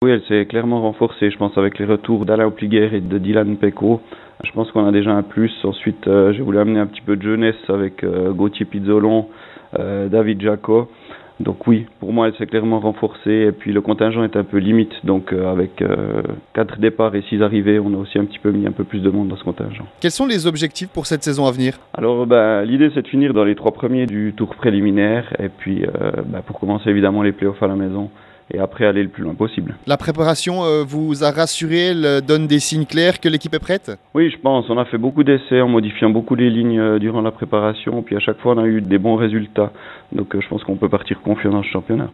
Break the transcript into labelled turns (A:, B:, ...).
A: Oui, elle s'est clairement renforcée, je pense, avec les retours d'Alain Opliguer et de Dylan Pecco. Je pense qu'on a déjà un plus. Ensuite, j'ai voulu amener un petit peu de jeunesse avec Gauthier Pizzolon, David Jaco. Donc oui, pour moi, elle s'est clairement renforcée. Et puis le contingent est un peu limite. Donc avec 4 départs et 6 arrivées, on a aussi un petit peu mis un peu plus de monde dans ce contingent.
B: Quels sont les objectifs pour cette saison à venir?
A: Alors l'idée, c'est de finir dans les 3 premiers du tour préliminaire. Et puis pour commencer évidemment les playoffs à la maison. Et après aller le plus loin possible.
B: La préparation vous a rassuré, elle donne des signes clairs que l'équipe est prête?
A: Oui, je pense. On a fait beaucoup d'essais en modifiant beaucoup les lignes durant la préparation. Puis à chaque fois, on a eu des bons résultats. Donc je pense qu'on peut partir confiant dans ce championnat.